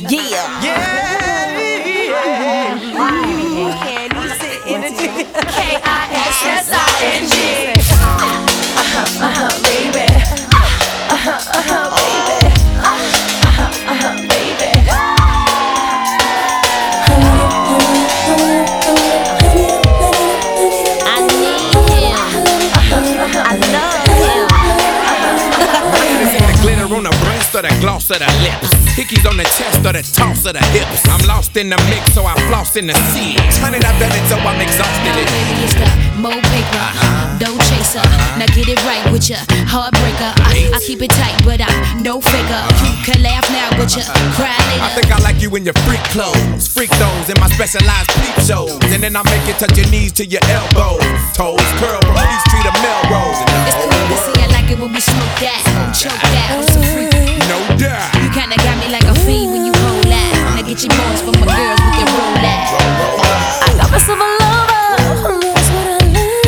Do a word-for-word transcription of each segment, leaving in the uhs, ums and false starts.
Yeah. Yeah. Can you sit energy? K I S S I N G. Uh-huh, uh-huh, baby. Uh-huh, uh-huh, baby. Uh-huh, uh-huh, baby. I need him. I love him. Is it the glitter on the breast or the gloss of the lips? Hickeys on the chest or the toss of the hips? I'm lost in the mix, so I floss in the sea. Turning up done it, so I'm exhausted. Now, baby, it's the Mo paper, uh-huh. Dough chaser. Uh-huh. Now get it right with your heartbreaker. I, I keep it tight, but I'm no faker. Uh-huh. You can laugh now, but you uh-huh. cry later. I think I like you in your freak clothes, freak those in my specialized peep shows, and then I make you touch your knees to your elbows, toes curl from Peachtree to Melrose. It's cool to see, I like it when we smoke that, choke that. It's a freak. No doubt. You kinda got me like a fiend when you roll out. Now get your boys for my girls, we can roll out. I got myself a lover who knows what I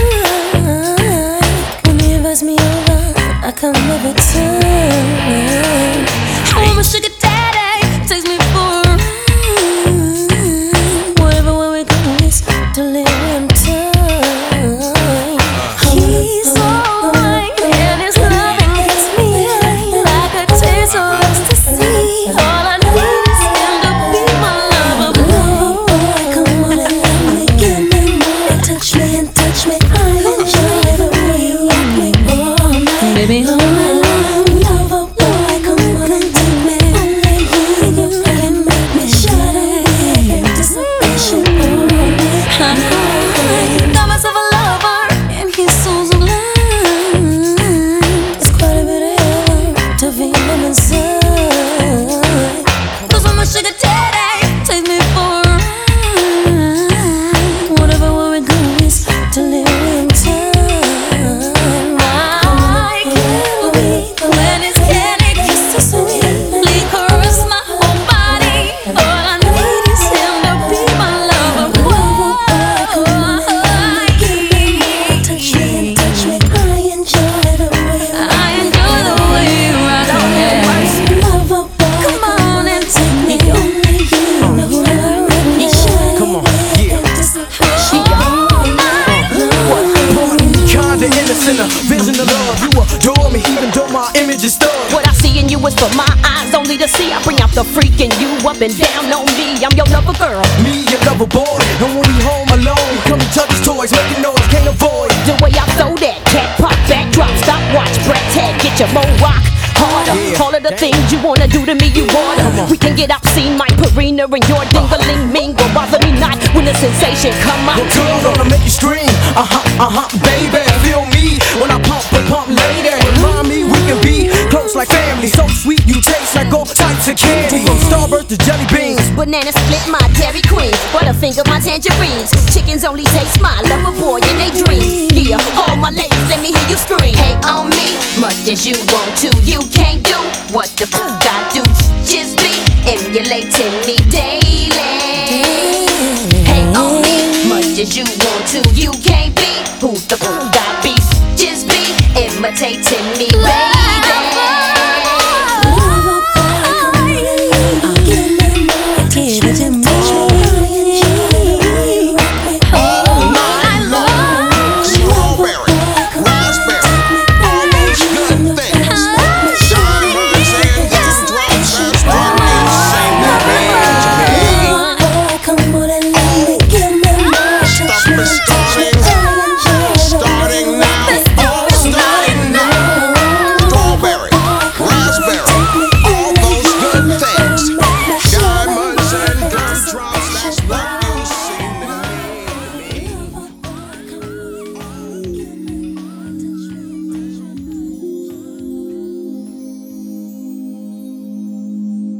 like. When he invites me over, I come every time. I want my sugar daddy, takes me for a ride. Wherever where we go is delirium time. He's so right, and his loving gets me high like a taste of ecstasy. All I need is him to be my lover. Lover boy, come on and let me get me more. Touch me and touch me, I enjoy the way you rock me all night. Baby, hold on. Lover boy, come on and take me. Only you can make me shut up. Anticipation all night. Got myself a lover, and he's so sublime. It's quite a bit of heaven to feel him inside. Cause when my sugar daddy takes me for a ride, whatever where we go is delirium time. I can't wait when his candy kisses sweetly caress my whole body. All I need is him to be my lover. Whoa, touch me and touch me, I enjoy the way I enjoy the way you rock me. Lover boy, come on and take me. Only you know who I really shine. Come on, yeah. Anticipation all night. Kinda innocent, a vision of love. You adore me, even though my image is stuck. What I see in you is for my eyes only to see. I bring out the freak in you up and down on me. I'm your lover girl. Me, your lover boy, and when we home alone, we come to touch his toys, making noise, can't avoid. The way I throw that cat pop back drop stop watch Brett tag get your mo rock harder. Yeah. All of the things you wanna do to me you wanna. We can get obscene, my Purina and your dingling mingle. Bother me not when the sensation come out. Well, girl, gonna make you scream. Uh huh, uh huh, baby. Feel me when I pump and pump, lady. Remind me we can be close like family. So sweet, you taste like all types of candy. From Starburst to jelly beans. Banana split my Dairy Queen, Butterfinger my tangerines. Chickens only taste my lover boy in they dreams. Yeah, all my ladies, let me hear you scream. Hate on me, much as you want to. You can't do what the fuck I do. Just be emulating me daily. Hate on me, much as you want to. You can't be who the fuck I be. Just be imitating me, baby.